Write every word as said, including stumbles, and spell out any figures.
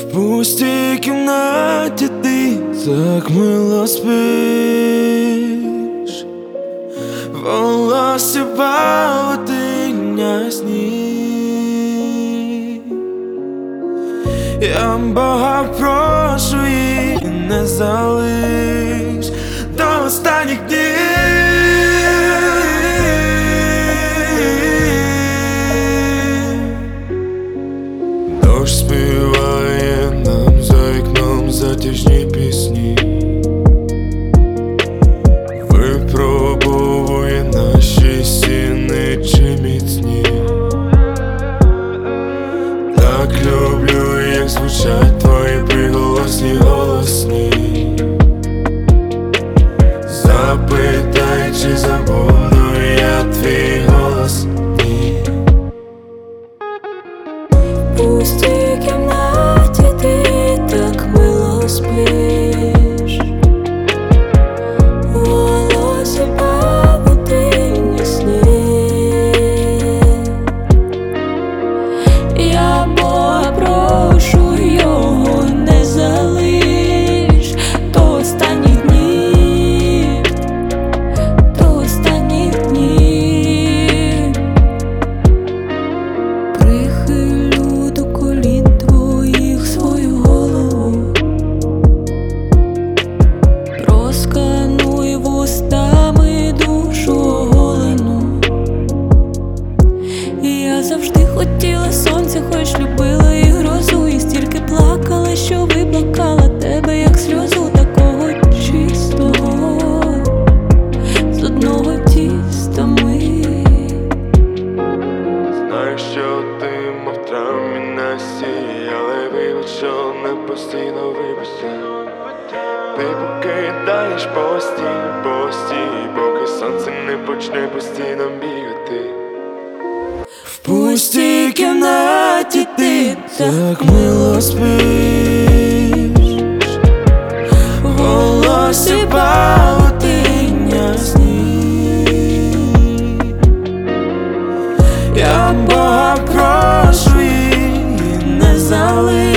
пустій кімнаті ти так мило спиш, волосся павутиння сніг. Я Бога прошу і не залиш до останніх днів. Дощ співає нам за вікном затяжні пісні, випробовує наші стіни чи міцні. Так люблю, як звучать твої приголосні голосні. Запитай, чи забуду я твій голос. В пустій кімнаті ти так мило спиш, волосся павутиння сніг. Я Бога прошу, його не залиш до останніх днів, до останніх днів. Прихилю до колін твоїх свою голову, проскануй вустами душу оголену. І я завжди хотіла сонця, хоч любила і грозу, і стільки плакала, що виплакала тебе, як сльозу, такого чистого, з одного тіста ми. Знаю, що ти мов травмі на сі, але вибач, що не постійно вибачся. Ти покидаєш постій, постій, поки сонце не почне постійно бігати. В пустій кімнаті ти так мило спиш, волосся павутиння сніг. Я Бога прошу і не залиш